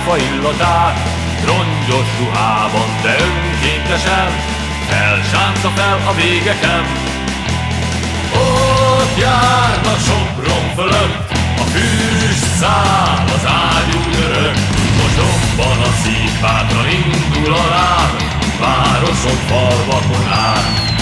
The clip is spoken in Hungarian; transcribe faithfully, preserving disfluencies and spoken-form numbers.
rákfa illatát. Rongyos ruhában, de önkéntesen felsánca fel a végeken. Ott járnak Sopron fölött, a füst száll az ágyú örök. Most robban a szív, bátran indul a láb, városok falvakon át.